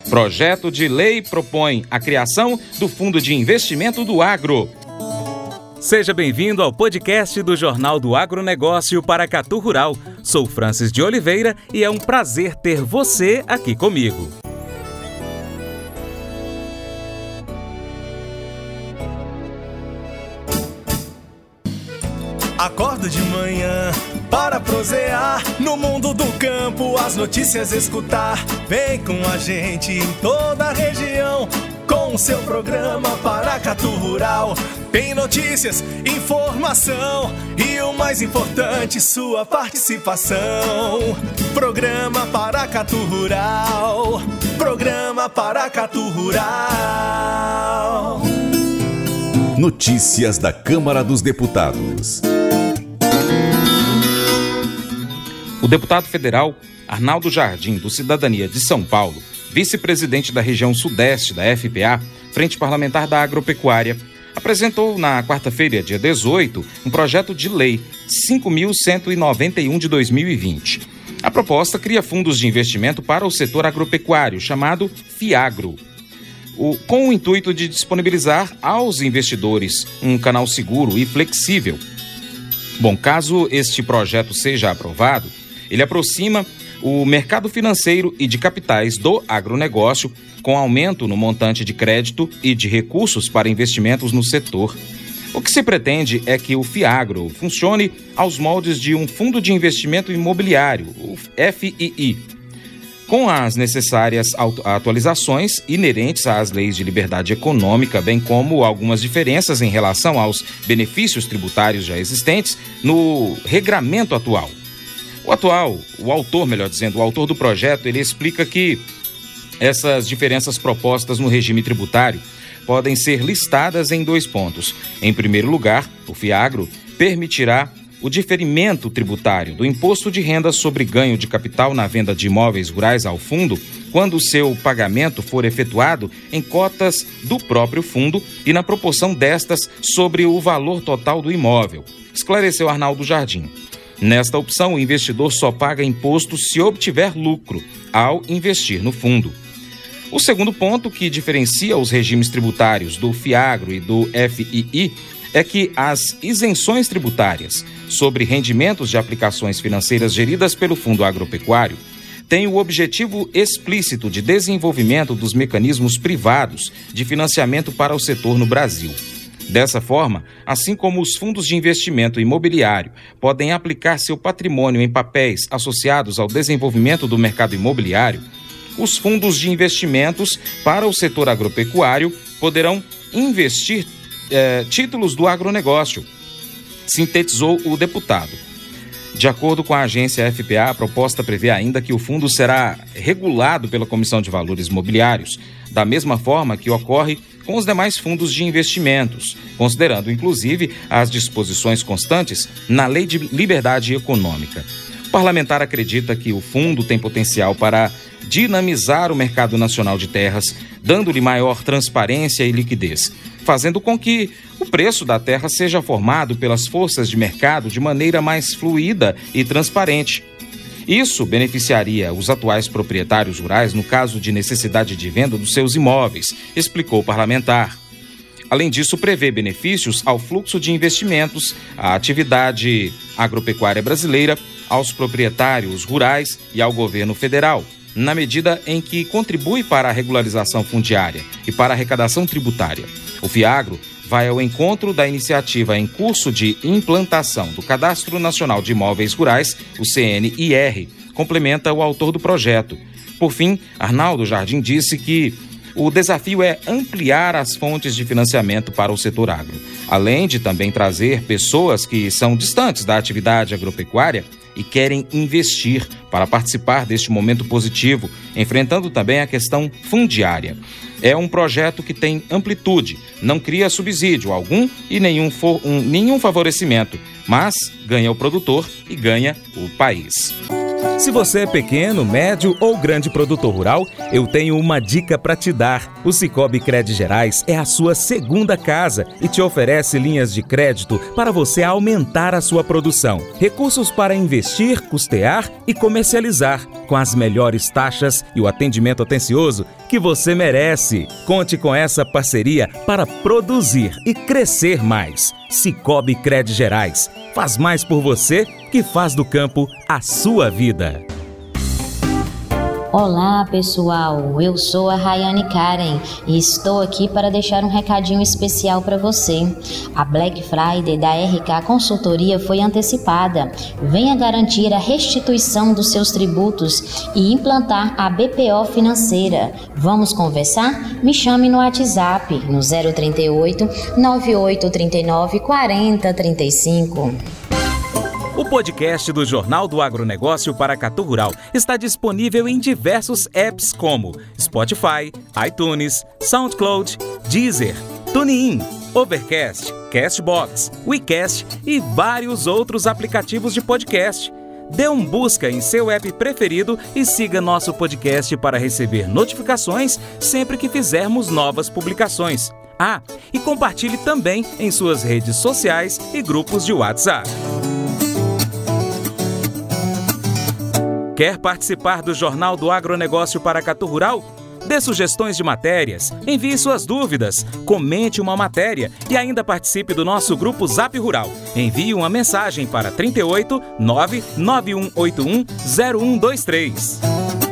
Projeto de lei propõe a criação do Fundo de Investimento do Agro. Seja bem-vindo ao podcast do Jornal do Agronegócio Paracatu Rural. Sou Francis de Oliveira e é um prazer ter você aqui comigo. Acordo de manhã para prosear no mundo do campo, as notícias escutar. Vem com a gente em toda a região com o seu programa Paracatu Rural. Tem notícias, informação e o mais importante, sua participação. Programa Paracatu Rural. Programa Paracatu Rural. Notícias da Câmara dos Deputados. O deputado federal Arnaldo Jardim, do Cidadania de São Paulo, vice-presidente da região sudeste da FPA, Frente Parlamentar da Agropecuária, apresentou na quarta-feira, dia 18, um projeto de lei 5.191 de 2020. A proposta cria fundos de investimento para o setor agropecuário, chamado FIAGRO, com o intuito de disponibilizar aos investidores um canal seguro e flexível. Bom, caso este projeto seja aprovado, ele aproxima o mercado financeiro e de capitais do agronegócio, com aumento no montante de crédito e de recursos para investimentos no setor. O que se pretende é que o FIAGRO funcione aos moldes de um fundo de investimento imobiliário, o FII, com as necessárias atualizações inerentes às leis de liberdade econômica, bem como algumas diferenças em relação aos benefícios tributários já existentes no regramento atual. O autor do projeto, ele explica que essas diferenças propostas no regime tributário podem ser listadas em 2 pontos. Em primeiro lugar, o FIAGRO permitirá o diferimento tributário do imposto de renda sobre ganho de capital na venda de imóveis rurais ao fundo, quando o seu pagamento for efetuado em cotas do próprio fundo e na proporção destas sobre o valor total do imóvel, esclareceu Arnaldo Jardim. Nesta opção, o investidor só paga imposto se obtiver lucro ao investir no fundo. O segundo ponto que diferencia os regimes tributários do FIAGRO e do FII é que as isenções tributárias sobre rendimentos de aplicações financeiras geridas pelo Fundo Agropecuário têm o objetivo explícito de desenvolvimento dos mecanismos privados de financiamento para o setor no Brasil. Dessa forma, assim como os fundos de investimento imobiliário podem aplicar seu patrimônio em papéis associados ao desenvolvimento do mercado imobiliário, os fundos de investimentos para o setor agropecuário poderão investir títulos do agronegócio, sintetizou o deputado. De acordo com a agência FPA, a proposta prevê ainda que o fundo será regulado pela Comissão de Valores Mobiliários, da mesma forma que ocorre com os demais fundos de investimentos, considerando inclusive as disposições constantes na Lei de Liberdade Econômica. O parlamentar acredita que o fundo tem potencial para dinamizar o mercado nacional de terras, dando-lhe maior transparência e liquidez, fazendo com que o preço da terra seja formado pelas forças de mercado de maneira mais fluida e transparente. Isso beneficiaria os atuais proprietários rurais no caso de necessidade de venda dos seus imóveis, explicou o parlamentar. Além disso, prevê benefícios ao fluxo de investimentos, à atividade agropecuária brasileira, aos proprietários rurais e ao governo federal, na medida em que contribui para a regularização fundiária e para a arrecadação tributária. O FIAGRO vai ao encontro da iniciativa em curso de implantação do Cadastro Nacional de Imóveis Rurais, o CNIR, complementa o autor do projeto. Por fim, Arnaldo Jardim disse que o desafio é ampliar as fontes de financiamento para o setor agro, além de também trazer pessoas que são distantes da atividade agropecuária e querem investir para participar deste momento positivo, enfrentando também a questão fundiária. É um projeto que tem amplitude, não cria subsídio algum e nenhum favorecimento, mas ganha o produtor e ganha o país. Se você é pequeno, médio ou grande produtor rural, eu tenho uma dica para te dar. O Sicoob Crédito Gerais é a sua segunda casa e te oferece linhas de crédito para você aumentar a sua produção. Recursos para investir, custear e comercializar. com as melhores taxas e o atendimento atencioso que você merece. Conte com essa parceria para produzir e crescer mais. Cicobi Crédito Gerais. Faz mais por você que faz do campo a sua vida. Olá pessoal, eu sou a Rayane Karen e estou aqui para deixar um recadinho especial para você. A Black Friday da RK Consultoria foi antecipada. Venha garantir a restituição dos seus tributos e implantar a BPO financeira. Vamos conversar? Me chame no WhatsApp no 038 9839 4035. O podcast do Jornal do Agronegócio Paracatu Rural está disponível em diversos apps como Spotify, iTunes, SoundCloud, Deezer, TuneIn, Overcast, Castbox, WeCast e vários outros aplicativos de podcast. Dê um busca em seu app preferido e siga nosso podcast para receber notificações sempre que fizermos novas publicações. Ah, e compartilhe também em suas redes sociais e grupos de WhatsApp. Quer participar do Jornal do Agronegócio Paracatu Rural? Dê sugestões de matérias, envie suas dúvidas, comente uma matéria e ainda participe do nosso grupo Zap Rural. Envie uma mensagem para 38 99181 0123.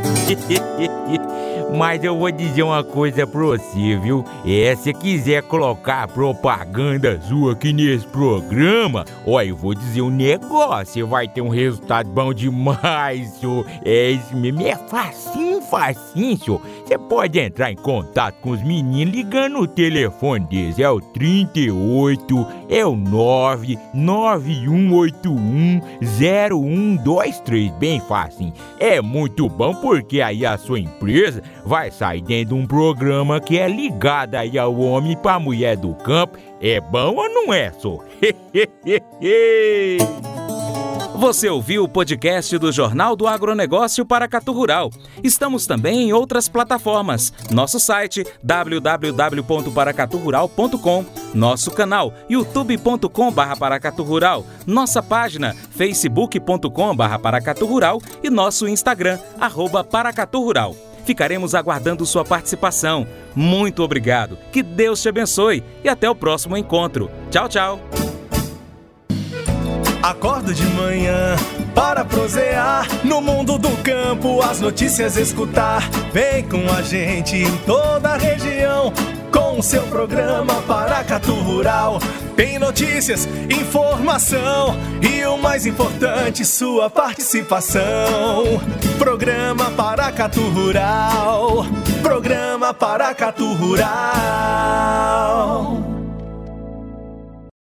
Mas eu vou dizer uma coisa pra você, viu? Se quiser colocar propaganda sua aqui nesse programa, eu vou dizer um negócio, você vai ter um resultado bom demais, senhor. Isso mesmo, é facinho, senhor. Você pode entrar em contato com os meninos ligando o telefone deles, é o 38, é o 99181 0123, bem facinho. É muito bom porque aí a sua empresa vai sair dentro de um programa que é ligado aí ao homem pra mulher do campo. É bom ou não é, só? Você ouviu o podcast do Jornal do Agronegócio Paracatu Rural. Estamos também em outras plataformas. Nosso site www.paracaturural.com, nosso canal youtube.com/paracaturural, nossa página facebook.com/paracaturural e nosso Instagram @paracaturural. Ficaremos aguardando sua participação. Muito obrigado, que Deus te abençoe e até o próximo encontro. Tchau, tchau. Acordo de manhã para prosear no mundo do campo, as notícias escutar. Vem com a gente em toda a região com o seu programa Paracatu Rural. Tem notícias, informação e o mais importante, sua participação. Programa Paracatu Rural. Programa Paracatu Rural.